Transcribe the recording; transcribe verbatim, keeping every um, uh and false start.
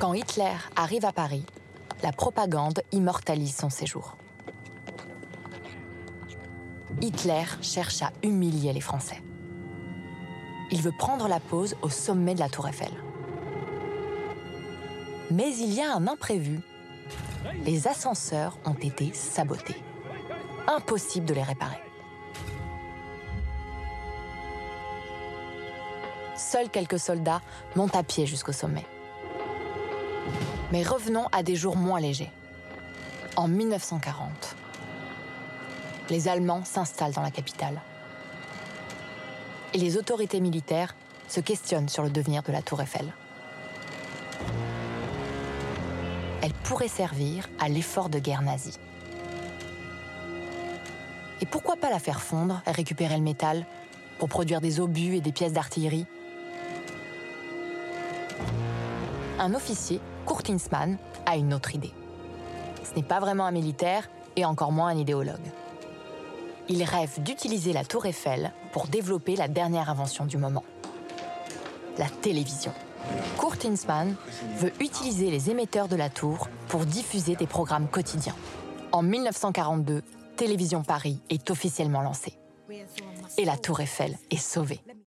Quand Hitler arrive à Paris, la propagande immortalise son séjour. Hitler cherche à humilier les Français. Il veut prendre la pose au sommet de la Tour Eiffel. Mais il y a un imprévu. Les ascenseurs ont été sabotés. Impossible de les réparer. Seuls quelques soldats montent à pied jusqu'au sommet. Mais revenons à des jours moins légers. En mille neuf cent quarante, les Allemands s'installent dans la capitale. Et les autorités militaires se questionnent sur le devenir de la Tour Eiffel. Elle pourrait servir à l'effort de guerre nazi. Et pourquoi pas la faire fondre et récupérer le métal pour produire des obus et des pièces d'artillerie? Un officier, Kurt Heinzmann, a une autre idée. Ce n'est pas vraiment un militaire et encore moins un idéologue. Il rêve d'utiliser la Tour Eiffel pour développer la dernière invention du moment, la télévision. Kurt Heinzmann veut utiliser les émetteurs de la tour pour diffuser des programmes quotidiens. En mille neuf cent quarante-deux, Télévision Paris est officiellement lancée. Et la Tour Eiffel est sauvée.